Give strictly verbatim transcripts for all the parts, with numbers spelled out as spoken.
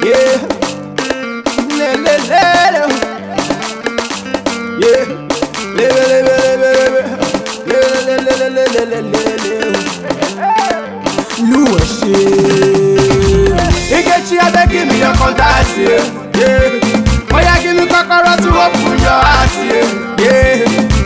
Yeah. Le le le le. Yeah. Le le le le le le. Le le le le le le le le. Louaché. Ikechi, I beg give me your contact, yeah. Oh yeah, give me kokoro to open your heart, yeah. Yeah.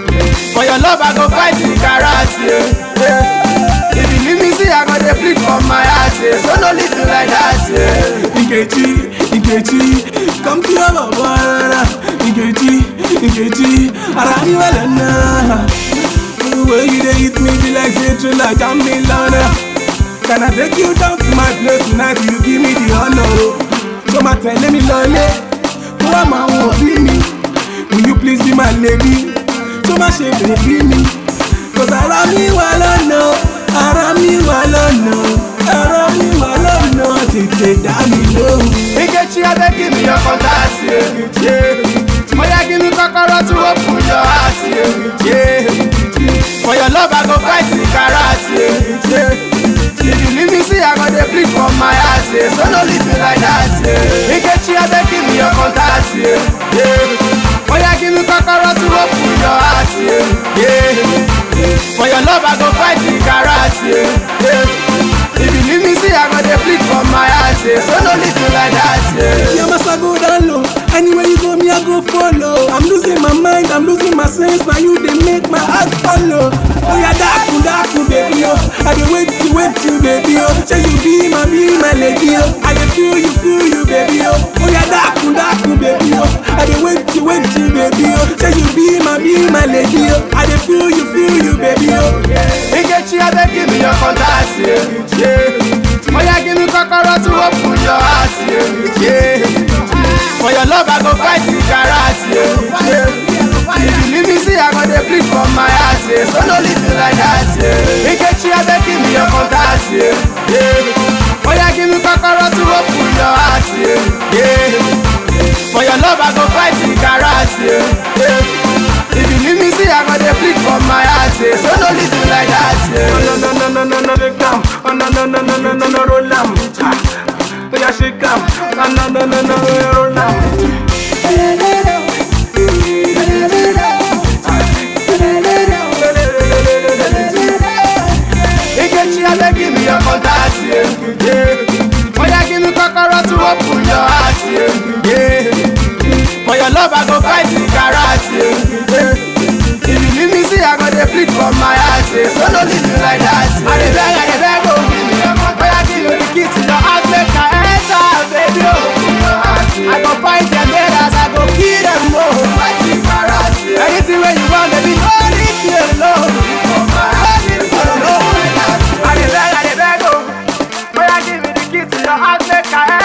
For your love, I go fight the carrot, yeah. Yeah. If you leave me, see, I go dey flick from my heart, yeah. So no leave me like that, yeah. Ikechi, Ikechi, come to your mama. Ikechi, Ikechi, Arani walana. The way you dey hit me be like say true like I'm in London. Can I take you down to my place tonight? You give me the honor. So my tell me lonely. Come on, won't be me. Will you please be my lady? So my shape baby me. Cause Arami walana, Arami walana, Arami walana. Tete dami low. Ikechi, I beg give me your contact, yeah. Oh yeah, give me kokoro to open your heart, yeah. Yeah. For your love, I go fight the carrot, yeah. Yeah. If you leave me, see, I got the flick from my heart, yeah. So no leave me like that, yeah. Ikechi, I beg give me your contact, yeah. Yeah. Oh yeah, give me kokoro to open your heart, yeah. Yeah. For your love, I go fight the carrot, yeah. Yeah. If you leave me, see, I got the flick from my heart, yeah. So no leave me like that, yeah. Yeah, must I go down low. Anywhere you go, me I go follow. I'm losing my mind, I'm losing my sense. Now you they make my heart follow. Oh yeah, daku daku baby oh. I dey wait to wait to baby oh. Say you be my be my lady oh. I dey feel you feel you baby oh. Oh yeah, daku daku baby oh. I dey wait to wait to baby oh. Say you be my be my lady oh. I dey feel you feel you baby oh. Ikechi, I beg give me your contact, yeah. Yeah. Oh yeah, give me kokoro to open your heart, yeah. Yeah. For your love, I go fight the carrot, yeah. Yeah. If you leave me, see, I got the flick from my heart, yeah. So no leave me like that, yeah. Ikechi, I beg give me your contact, yeah. Yeah. Oh yeah, give me kokoro to open your heart, yeah. Yeah. For your love, I go fight the carrot, yeah. Yeah. If you leave me, see, I got the flick from my heart, yeah. So no leave me like that, yeah. No no no no no no take down. Oh no no no no no no no roll down. Oh yeah, shake down. Oh no no no no roll down. Ikechi, I beg give me your contact, yeah. Yeah. Oh yeah, give me kokoro to open your heart, yeah. Yeah. For your love, I go fight the carrot, yeah. Yeah. If you leave me, see, I got the flick from my heart, yeah. So no leave me like that, yeah. I dey beg, I dey beg, oh, give me your contact. Oh yeah, give me the keys to your heart, make I enter, baby, oh. I go fight them haters, I go kill them, oh. Fight the carrot, yeah. Anything where you want, baby, no leave me alone. I dey beg, I dey beg, oh. Oh yeah, give me the keys to your heart, make I